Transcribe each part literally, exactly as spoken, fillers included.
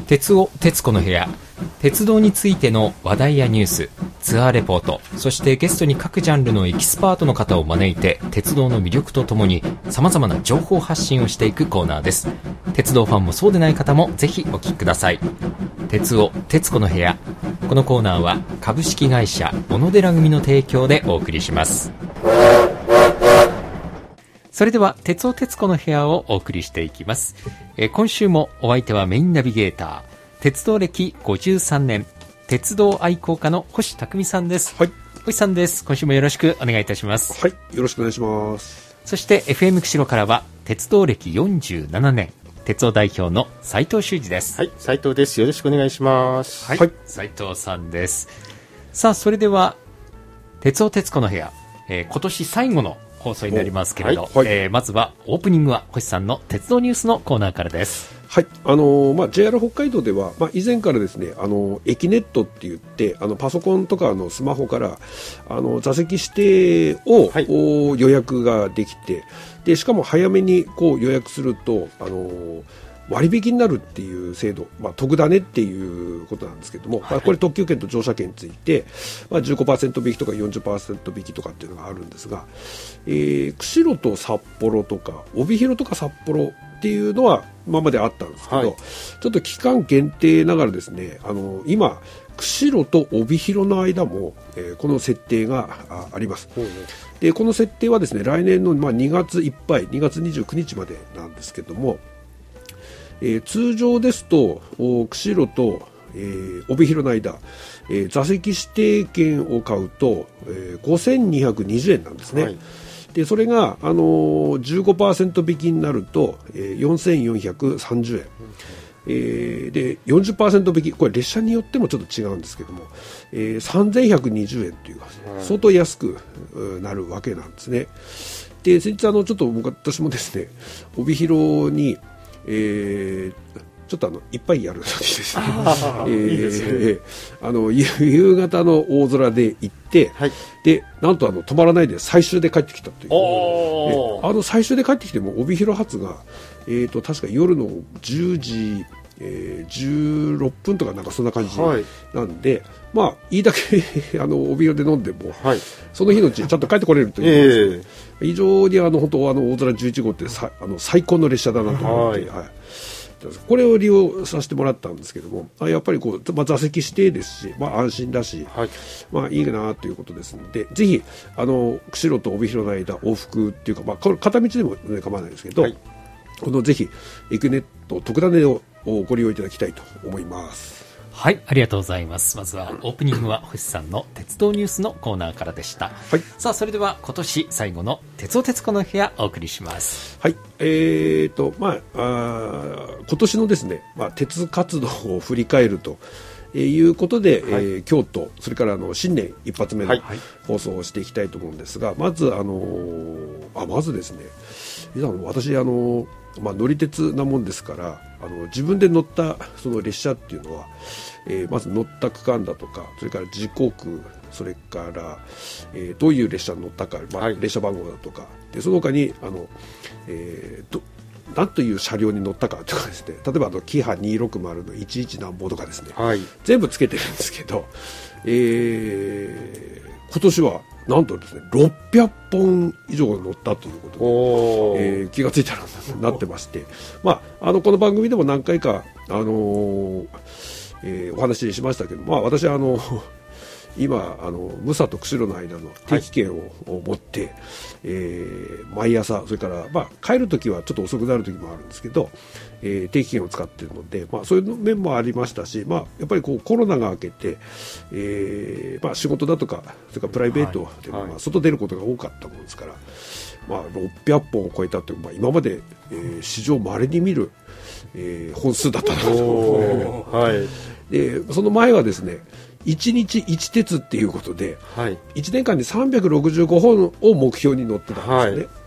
鉄尾鉄子の部屋、鉄道についての話題やニュース、ツアーレポート、そしてゲストに各ジャンルのエキスパートの方を招いて鉄道の魅力とともに様々な情報発信をしていくコーナーです。鉄道ファンもそうでない方もぜひお聞きください。鉄尾鉄子の部屋、このコーナーは株式会社小野寺組の提供でお送りします。それでは鉄尾鉄子の部屋をお送りしていきます。えー、今週もお相手はメインナビゲーター、鉄道歴ごじゅうさんねん、鉄道愛好家の星匠さんです。 はい、 星さんです。今週もよろしくお願いいたします。 はい、よろしくお願いします。 そして エフエム 釧路からは鉄道歴よんじゅうななねん、鉄道代表の斉藤修司です。 はい、斉藤です。よろしくお願いします。 はい、はい、斉藤さんです。さあ、それでは鉄尾鉄子の部屋、えー、今年最後の放送になりますけれど、はい、えー、まずはオープニングは星さんの鉄道ニュースのコーナーからです。 はい、あのーまあ、ジェイアール 北海道では、まあ、以前からですね、あのエキネットって言ってあのパソコンとかのスマホからあの座席指定を、はい、予約ができて、でしかも早めにこう予約すると、あのー割引になるっていう制度、まあ、得だねっていうことなんですけども、はい、まあ、これ特急券と乗車券について、まあ、じゅうごパーセント 引きとか よんじゅっパーセント 引きとかっていうのがあるんですが、えー、釧路と札幌とか帯広とか札幌っていうのは今まであったんですけど、はい、ちょっと期間限定ながらですね、あの今釧路と帯広の間も、えー、この設定が あ, あります。うん、でこの設定はですね、来年の、まあ、にがついっぱい、にがつにじゅうくにちまでなんですけども、えー、通常ですと釧路と、えー、帯広の間、えー、座席指定券を買うと、えー、ごせんにひゃくにじゅうえんなんですね。はい、でそれが、あのー、じゅうごパーセント 引きになると、えー、よんせんよんひゃくさんじゅうえん、うん、えー、で よんじゅっパーセント 引き、これ列車によってもちょっと違うんですけども、えー、さんぜんひゃくにじゅうえんというか、はい、相当安くなるわけなんですね。で先日あのちょっと私もですね、帯広にえー、ちょっとあのいっぱいやるのにですね、えー、いいですね、えー、あの夕方の大空で行って、はい、でなんとあの止まらないで最終で帰ってきたという。おあの最終で帰ってきても帯広発が、えー、と確か夜のじゅうじ、えー、じゅうろっぷんとかなんかそんな感じなんで、はい、まあいいだけあの帯広で飲んでも、はい、その日のうちにちゃんと帰ってこれるという、えー、非常にあの本当あの大空じゅういちごうってさあの最高の列車だなと思って、はいはい、これを利用させてもらったんですけども、やっぱりこう、まあ、座席指定ですし、まあ、安心だし、はい、まあいいなということですので、ぜひあの釧路と帯広の間往復っていうか、まあ、これ片道でも、ね、構わないですけど、はい、このぜひエクネット特ダネをご利用いただきたいと思います。 はい、ありがとうございます。まずはオープニングは星さんの鉄道ニュースのコーナーからでした。はい、さあそれでは今年最後の鉄尾鉄子の部屋お送りします。 はい、えーとまあ、あ今年のですね、まあ、鉄活動を振り返るということで、はい、えー、京都それからあの新年一発目の放送をしていきたいと思うんですが、まずあのー、あまずですね、私あのーまあ、乗り鉄なもんですから、あの自分で乗ったその列車っていうのは、えー、まず乗った区間だとか、それから時刻、それから、えー、どういう列車に乗ったか、まあ、列車番号だとか、でその他にあの、えー、ど何という車両に乗ったかとかですね、例えばあのキハにひゃくろくじゅうのいちいち何ぼとかですね、はい、全部つけてるんですけど、えー、今年はなんとですねろっぴゃっぽん以上乗ったということで、えー、気がついたらなってまして、まあ、あのこの番組でも何回か、あのーえー、お話ししましたけど、まあ、私はあの今あのムサと釧路の間の定期券を持って、はい、えー、毎朝それから、まあ、帰るときはちょっと遅くなるときもあるんですけど、えー、定期券を使っているので、まあ、そういう面もありましたし、まあ、やっぱりこうコロナが明けて、えーまあ、仕事だとかそれからプライベートでも、はい、まあ、外出ることが多かったものですから、まあ、ろっぴゃっぽんを超えたという、まあ、今まで、えー、史上稀に見る、えー、本数だったなと、はい、でその前はですねいちにちいち鉄っていうことで、はい、いちねんかんにさんびゃくろくじゅうごほんを目標に乗ってたんですね。はい、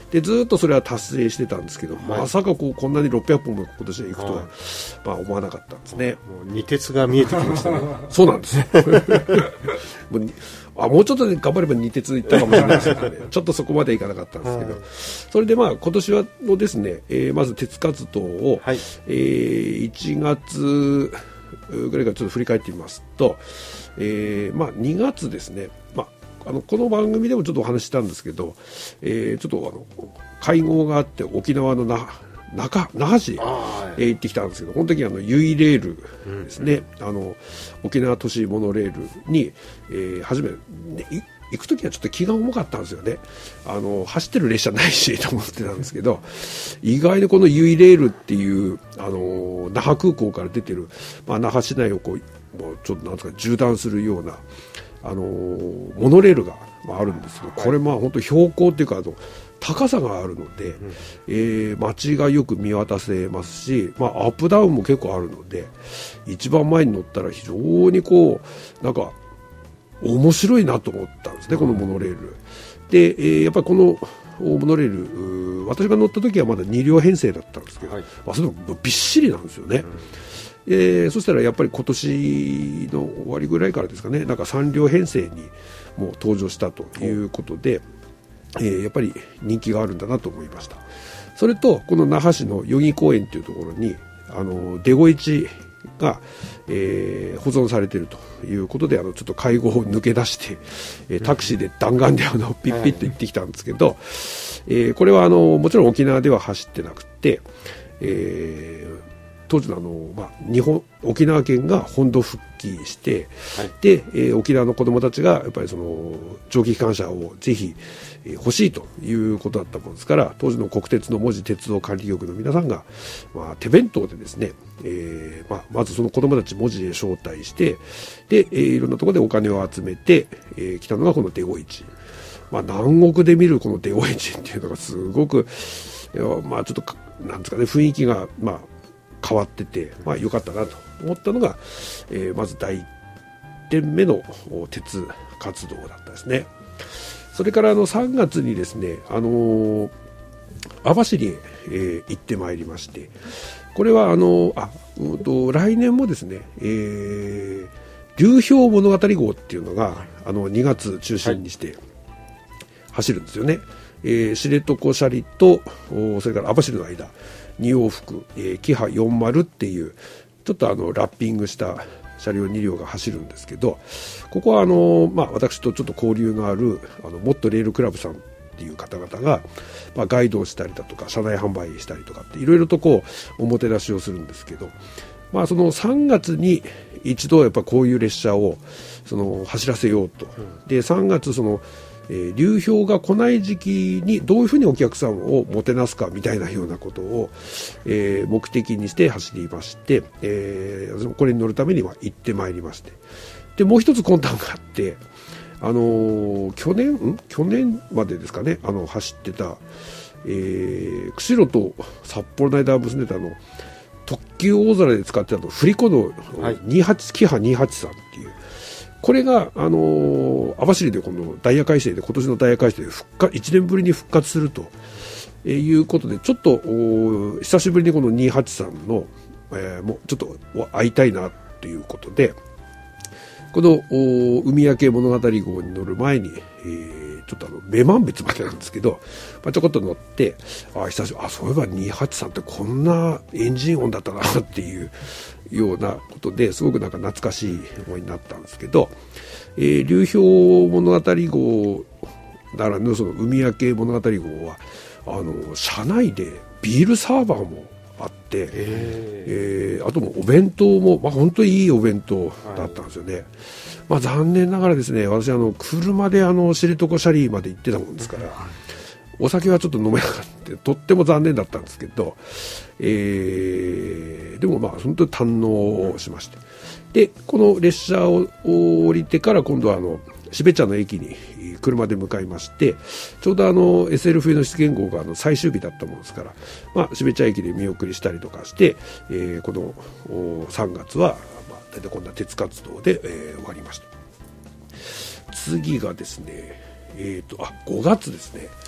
でずっとそれは達成してたんですけど、はい、まさかこうこんなにろっぴゃくぽんも今年は行くとは、はい、まあ、思わなかったんですね。 もう二鉄が見えてきましたねそうなんですもうあもうちょっとで頑張れば二鉄行ったかもしれないですけどねちょっとそこまでいかなかったんですけど、はい、それでまあ今年はのですね、えー、まず鉄活動を、はい、えー、いちがつぐらいからちょっと振り返ってみますと、えーまあ、にがつですね、まあ、あのこの番組でもちょっとお話ししたんですけど、えー、ちょっとあの会合があって沖縄の那覇那覇市へ行ってきたんですけど、この時あのユイレールですね、うん、あの沖縄都市モノレールに、えー、初め、ね、行く時はちょっと気が重かったんですよね。あの走ってる列車ないしと思ってたんですけど、意外にこのユイレールっていうあの那覇空港から出てる、まあ、那覇市内をこうもうちょっとなんですか縦断するようなあのモノレールがあるんですけど、これまあ本当標高っていうかあの高さがあるので、うん、えー、街がよく見渡せますし、まあ、アップダウンも結構あるので一番前に乗ったら非常にこうなんか面白いなと思ったんですね、このモノレールで、えー、やっぱりこのモノレール私が乗った時はまだに両編成だったんですけど、はい、まあ、それもびっしりなんですよね、うん、えー、そしたらやっぱり今年の終わりぐらいからですかね、なんかさん両編成にもう登場したということで、えー、やっぱり人気があるんだなと思いました。それとこの那覇市の代々木公園というところにあのデゴイチが、えー、保存されているということで、あのちょっと会合を抜け出して、えー、タクシーで弾丸であのピッピッと行ってきたんですけど、えー、これはあのもちろん沖縄では走ってなくて、えー、当時のあの、まあ、日本沖縄県が本土復帰して、はい、で、えー、沖縄の子どもたちがやっぱりその蒸気機関車をぜひ、えー、欲しいということだったものですから、当時の国鉄の門司鉄道管理局の皆さんが、まあ、手弁当でですね、えーまあ、まずその子どもたち門司へ招待して、で、えー、いろんなところでお金を集めて、えー、来たのがこのデゴイチ、まあ、南国で見るこのデゴイチっていうのがすごく、まあ、ちょっとなんですかね、雰囲気がまあ変わってて、まあ、良かったなと思ったのが、えー、まずだいいってんめの鉄活動だったですね。それからあのさんがつにですね、あのー、網走へ、えー、行ってまいりまして、これはあのあ、うんと、来年もですね、えー、流氷物語号っていうのがあのにがつ中心にして走るんですよね。はい、えー、知床斜里とそれから網走の間に往復、えー、キハよんじゅうっていうちょっとあのラッピングした車両に両が走るんですけど、ここはあの、まあ、私とちょっと交流があるあのもっとレールクラブさんっていう方々が、まあ、ガイドをしたりだとか車内販売したりとかっていろいろとこうおもてなしをするんですけど、まあ、そのさんがつに一度やっぱこういう列車をその走らせようと、でさんがつそのえー、流氷が来ない時期にどういうふうにお客さんをもてなすかみたいなようなことを、えー、目的にして走りまして、えー、これに乗るためには行ってまいりまして、でもう一つ魂胆があって、あのー、去年ん去年までですかね、あの走ってた、えー、釧路と札幌の間を結んでたあの特急大空で使ってたの振り子のにじゅうはち、キハにひゃくはちじゅうさんっていう、これが、あのー、網走でこのダイヤ改正で今年のダイヤ改正で復活いちねんぶりに復活するということで、ちょっと久しぶりにこのにじゅうはちじゅうさんの、えー、もうちょっと会いたいなということで、この海焼け物語号に乗る前に、えー、ちょっとあの女満別までなんですけど、まあ、ちょこっと乗ってあ久しぶりあそういえばにじゅうはちじゅうさんってこんなエンジン音だったなっていうようなことですごくなんか懐かしい思いになったんですけど、えー、流氷物語号ならぬその海焼け物語号はあの車内でビールサーバーもあって、えー、あともお弁当も、まあ、本当にいいお弁当だったんですよね。はい、まあ、残念ながらですね、私あの車であの知床斜里まで行ってたもんですから、はい、お酒はちょっと飲めなかったとっても残念だったんですけど、えー、でもまあ本当に堪能しまして、でこの列車を降りてから今度はあの標茶の駅に車で向かいまして、ちょうどあの エスエル 冬の出現号があの最終日だったものですから、まあ、標茶駅で見送りしたりとかして、えー、このさんがつは、まあ、大体こんな鉄活動で、えー、終わりました。次がですね、えーと、あごがつですね、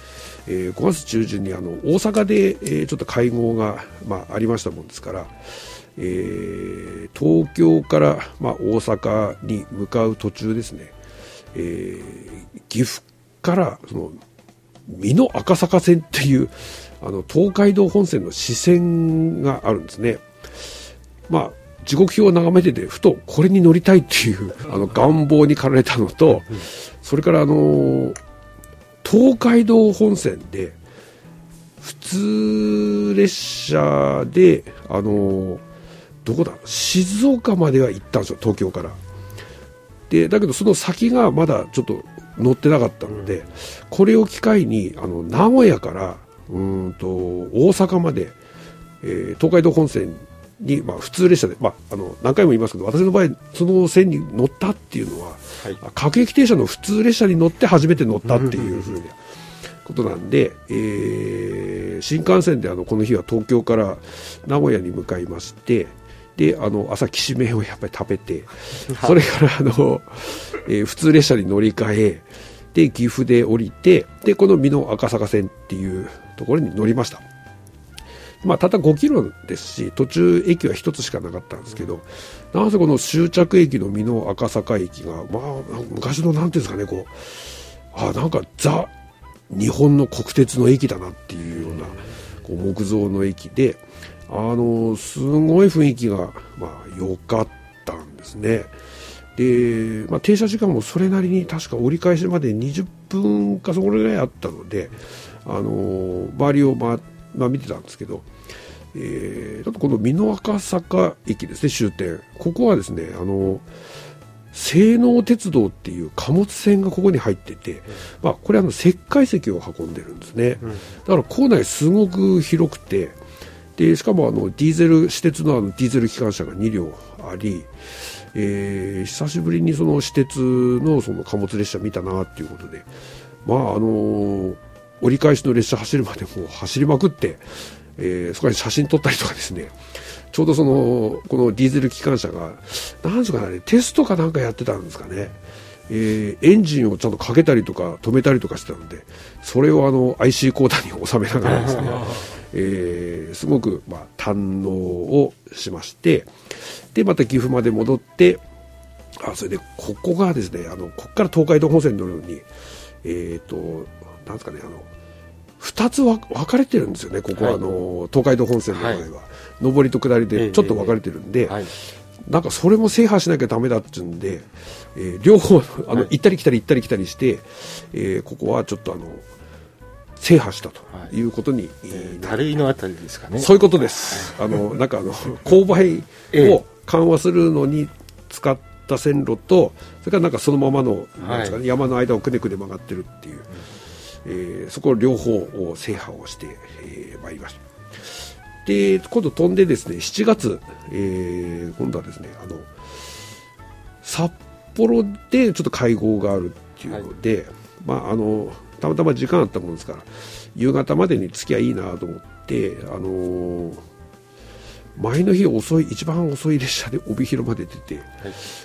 えー、ごがつ中旬にあの大阪で、えー、ちょっと会合が、まあ、ありましたもんですから、えー、東京から、まあ、大阪に向かう途中ですね、えー、岐阜からその美濃赤坂線っていうあの東海道本線の支線があるんですね。まあ時刻表を眺めててふとこれに乗りたいっていうあの願望に駆られたのと、それからあの東海道本線で普通列車であのどこだ静岡までは行ったんですよ、東京から。でだけどその先がまだちょっと乗ってなかったので、これを機会にあの名古屋からうーんと大阪まで、えー、東海道本線に、まあ、普通列車で、まあ、あの何回も言いますけど、私の場合その線に乗ったっていうのは、はい、各駅停車の普通列車に乗って初めて乗ったっていうふうなことなんで、えー、新幹線であのこの日は東京から名古屋に向かいまして、であの朝きしめんをやっぱり食べて、それからあの、えー、普通列車に乗り換えで岐阜で降りて、でこの美濃赤坂線っていうところに乗りました。まあ、たったごキロですし、途中駅は一つしかなかったんですけど、なぜこの終着駅の美濃赤坂駅が、まあ、昔のなんていうんですかね、こうあなんかザ日本の国鉄の駅だなっていうようなこう木造の駅で、あのすごい雰囲気がまあ良かったんですね。で、まあ、停車時間もそれなりに確か折り返しまでにじゅっぷんかそこぐらいあったので、あの周りを、まあまあ、見てたんですけど、えー、ちょっとこの美濃赤坂駅ですね、終点、ここはですね、あの西濃鉄道っていう貨物船がここに入ってて、まあ、これはあの石灰石を運んでるんですね。だから構内すごく広くて、でしかもあのディーゼル私鉄のあのディーゼル機関車がに両あり、えー、久しぶりにその私鉄のその貨物列車見たなっていうことで、まああのー、折り返しの列車走るまでもう走りまくって、えー、そこに写真撮ったりとかですね、ちょうどそのこのディーゼル機関車がなんですかね、テストかなんかやってたんですかね、えー、エンジンをちゃんとかけたりとか止めたりとかしてたので、それをあの アイシー コーダーに収めながらですねえー、すごく、まあ、堪能をしまして、でまた岐阜まで戻って、あそれでここがですね、あのここから東海道本線に乗るのに、えーとなんですかね、あのふたつ分かれてるんですよね、ここは、はい、あの東海道本線の場合は、はい、上りと下りでちょっと分かれてるんで、えーはい、なんかそれも制覇しなきゃダメだっていうんで、えー、両方あの、はい、行ったり来たり行ったり来たりして、えー、ここはちょっとあの制覇したということに、はい、 えー、垂井のあたりですかね。 そういうことです。あのなんかあの勾配を緩和するのに使った線路と、それからなんかそのままの、なんですかね、山の間をくねくね曲がってるっていう、うん、えー、そこを両方を制覇をして、えー、まいりました。で今度飛んでですね、しちがつ、えー、今度はですね、あの札幌でちょっと会合があるっていうので、はい、まああのたまたま時間あったものですから夕方までに着きゃいいなと思って、あのー、前の日遅い一番遅い列車で帯広まで出て、はい、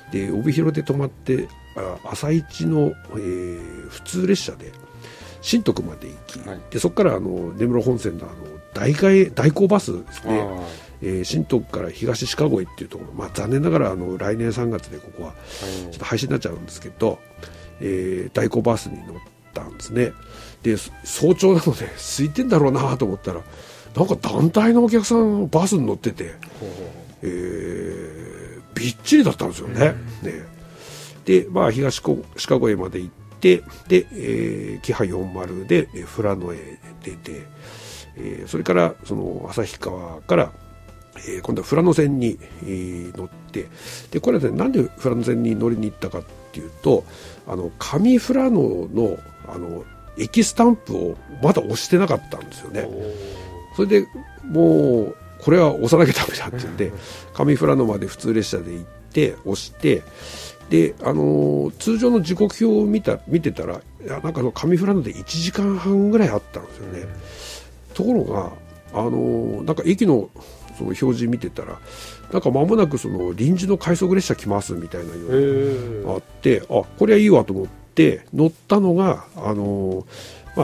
で帯広で泊まってあ朝一の、えー、普通列車で新徳まで行き、はい、でそこからあの根室本線のあの代替代行バスですね、えー、新徳から東鹿越っていうところ、まあ、残念ながらあの来年さんがつでここはちょっと廃止になっちゃうんですけど、えー、代行バスに乗ったんですね。で早朝なので空いてんだろうなと思ったら、なんか団体のお客さんバスに乗ってて、えー、びっちりだったんですよね。ねで、まあ、東鹿越まで行ってで、えー、キハよんじゅうで富良野へ出て、えー、それからその旭川から、えー、今度は富良野線に、えー、乗って、でこれは、ね、なんで富良野線に乗りに行ったかっていうと、あの上富良野のあの駅スタンプをまだ押してなかったんですよね。それでもうこれは押さなきゃダメだって言うんで上富良野まで普通列車で行って押して、で、あのー、通常の時刻表を見た見てたら、いやなんか上富良野でいちじかんはんぐらいあったんですよね。ところが、あのー、なんか駅のその表示見てたら、なんか間もなくその臨時の快速列車来ますみたいなようなのがあって、あこれはいいわと思って乗ったのが、あのーまあ、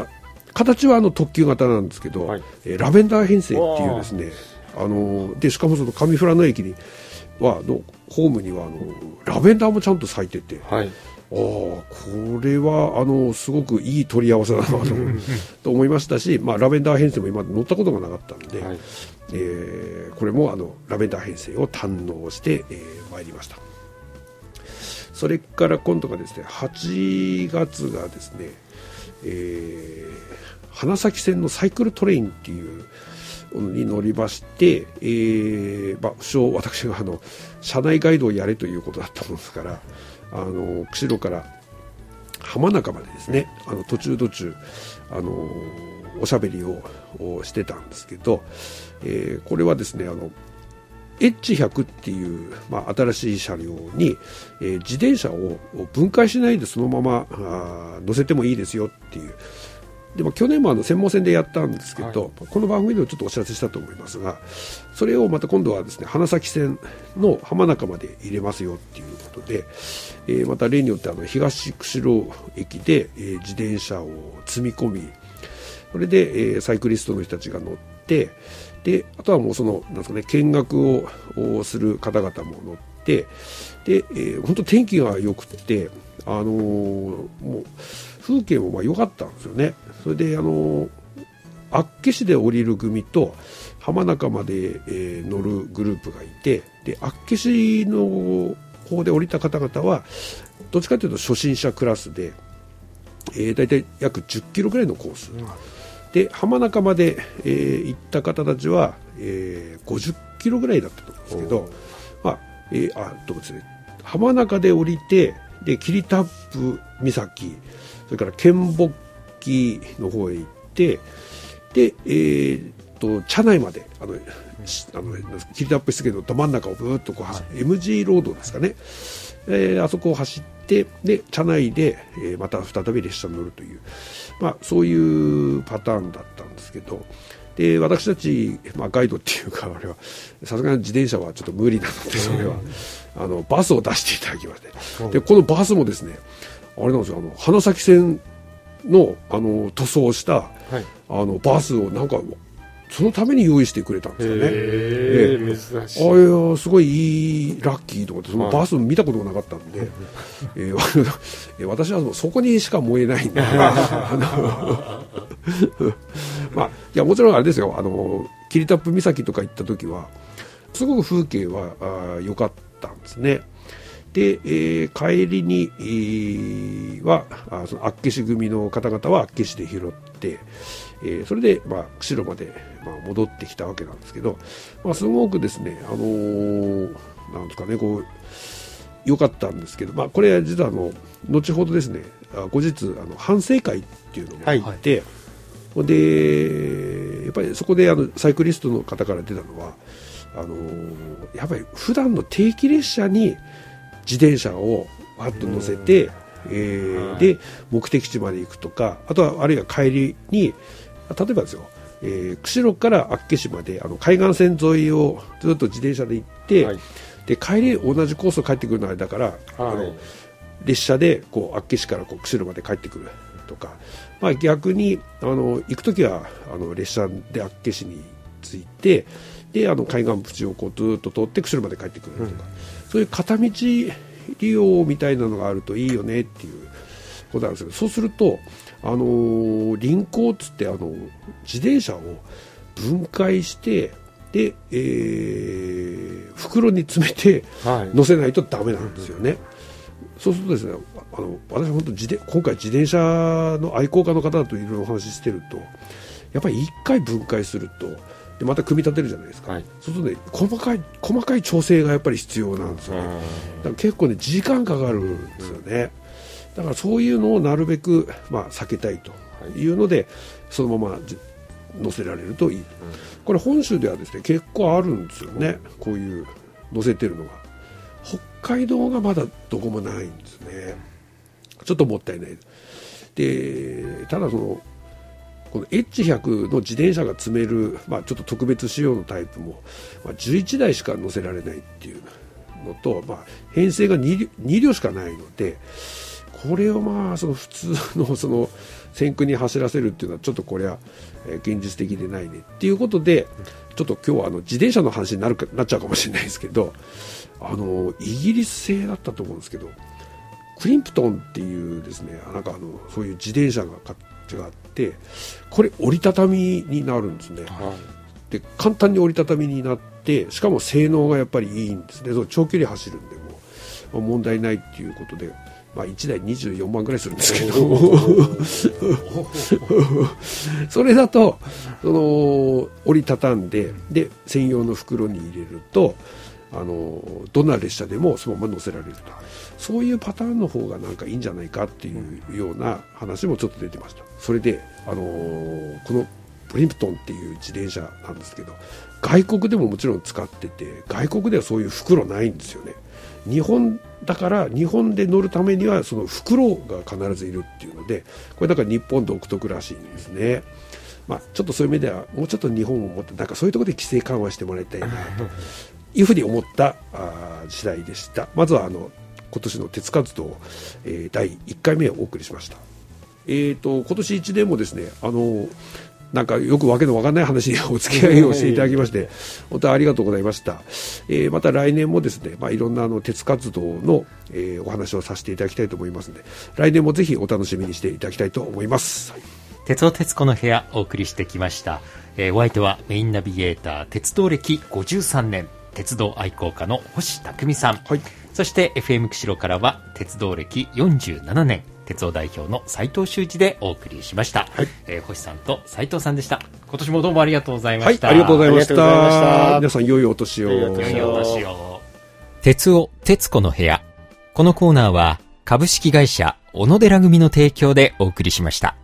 形はあの特急型なんですけど、はい、えー、ラベンダー編成っていうですね、あのでしかもその上富良野駅にはのホームにはあのラベンダーもちゃんと咲いてて、はい、あこれはあのすごくいい取り合わせだなとと思いましたし、まあ、ラベンダー編成も今乗ったことがなかったので、はい、えー、これもあのラベンダー編成を堪能してえー、参りました。それから今度がですねはちがつがですね、えー、花咲線のサイクルトレインっていうのに乗りまして、えーまあ、不詳私があの車内ガイドをやれということだったものですから、あの釧路から浜中までですね、あの途中途中あのおしゃべりをしてたんですけど、えー、これはですねあのエッジひゃく っていう、まあ、新しい車両に、えー、自転車を分解しないでそのままあ乗せてもいいですよっていう。でも去年もあの専門線でやったんですけど、はい、この番組でもちょっとお知らせしたと思いますが、それをまた今度はですね花咲線の浜中まで入れますよっていうことで、えー、また例によってあの東釧路駅で、えー、自転車を積み込み、それで、えー、サイクリストの人たちが乗って、であとはもうそのなんですかね、見学をする方々も乗って、で、えー、本当天気が良くて、あのー、もう風景もまあ良かったんですよね。それであのー、厚岸で降りる組と浜中まで、えー、乗るグループがいて、で厚岸の方で降りた方々はどっちかというと初心者クラスで、えー、だいたい約じゅっキロぐらいのコース、うん、で浜中まで、えー、行った方たちは、えー、ごじゅっキロぐらいだったと思うんですけど、まあえー、あどうですね、浜中で降りて、で霧多布岬、それから県北紀の方へ行って、で、えー、と茶内まであの、うん、あの霧多布岬のど真ん中をブーッとこう走る、はい、エムジー ロードですかね、えー、あそこを走って、で茶内で、えー、また再び列車に乗るという、まあ、そういうパターンだったんですけど、で私たち、まあ、ガイドっていうかあれはさすがに自転車はちょっと無理なので、それは、うん、あのバスを出していただきまして、うん、でこのバスもですねあれなんですよ、あの花咲線のあの塗装した、はい、あのバスをなんかそのために用意してくれたんですよね。 へー、珍しい。 あいやすごいいいラッキーと思って、そのバス見たことがなかったんで、はい、えー、私はそこにしか燃えないんであのまあ、いやもちろんあれですよ、あの霧多布岬とか行った時はすごく風景は良かったんですね。で、えー、帰りに、えー、はあその厚岸組の方々は厚岸で拾って、えー、それで、まあ、釧路まで、まあ、戻ってきたわけなんですけど、まあ、すごくですね、あのー、なんですかね、こう良かったんですけど、まあ、これは実はあの後ほどですね、後日あの反省会っていうのもあって、はい、でやっぱりそこであのサイクリストの方から出たのは、あのー、やっぱり普段の定期列車に自転車をわっと乗せて、えーはい、で目的地まで行くとか、あとはあるいは帰りに例えばですよ、えー、釧路から厚岸まであの海岸線沿いをずっと自転車で行って、はい、で帰り同じコースを帰ってくるのはあれだから、はい、あの列車でこう厚岸からこう釧路まで帰ってくるとか、まあ、逆にあの行くときはあの列車で厚岸に着いて、であの海岸縁をこうずっと通って釧路まで帰ってくるとか、うん、そういう片道利用みたいなのがあるといいよねっていうことなんですけど、そうするとあのー、輪行っつってあの自転車を分解してで、えー、袋に詰めて乗せないとダメなんですよね、はい、そうするとですね、あの私は本当自転今回自転車の愛好家の方といろいろお話ししてると、やっぱりいっかい分解するとでまた組み立てるじゃないですか、はい、そうするとね、細かい細かい調整がやっぱり必要なんですよね。だから結構ね時間かかるんですよね。だからそういうのをなるべく、まあ、避けたいというので、はい、そのまま乗せられるといい、うん、これ本州ではですね結構あるんですよね、こういう乗せてるのが。北海道がまだどこもないんですね。ちょっともったいないで、ただそのこの エイチひゃく の自転車が積める、まあ、ちょっと特別仕様のタイプも、まあ、じゅういちだいしか乗せられないっていうのと、まあ、編成が 2, 2両しかないので、これをまあその普通のその線区に走らせるっていうのはちょっとこれは、えー、現実的でないねっていうことで、ちょっと今日はあの自転車の話になるかなっちゃうかもしれないですけど、あのイギリス製だったと思うんですけど、クリンプトンっていうですね、なんかあのそういう自転車ががあって、これ折りたたみになるんですね、はい、で簡単に折りたたみになって、しかも性能がやっぱりいいんですね。そう長距離走るんでも、まあ、問題ないっていうことで、まあ、いちだいにじゅうよんまんぐらいするんですけどそれだとその折りたたんで、で専用の袋に入れると、あのどんな列車でもそのまま乗せられると、そういうパターンの方がなんかいいんじゃないかっていうような話もちょっと出てました。それで、あのー、このプリンプトンっていう自転車なんですけど、外国でももちろん使ってて、外国ではそういう袋ないんですよね。日本だから日本で乗るためにはその袋が必ずいるっていうので、これだから日本独特らしいんですね。まあ、ちょっとそういう意味ではもうちょっと日本をもってなんかそういうところで規制緩和してもらいたいなというふうに思ったあ次第でした。まずはあの今年の鉄活動、えー、だいいっかいめをお送りしました。えーと、今年いちねんもですね、あのなんかよくわけのわかんない話にお付き合いをしていただきまして本当にありがとうございました。えー、また来年もですね、まあ、いろんなあの鉄活動の、えー、お話をさせていただきたいと思いますので、来年もぜひお楽しみにしていただきたいと思います。はい、 鉄尾鉄子の部屋お送りしてきました。えー、お相手はメインナビゲーター、鉄道歴ごじゅうさんねん、鉄道愛好家の星匠さん、はい、そして エフエム 釧路からは鉄道歴よんじゅうななねん、鉄道代表の斉藤修一でお送りしました。はい、えー、星さんと斉藤さんでした。今年もどうもありがとうございました。 はい、ありがとうございました。皆さん良いお年を。 良いお年を。鉄尾鉄子の部屋。このコーナーは株式会社小野寺組の提供でお送りしました。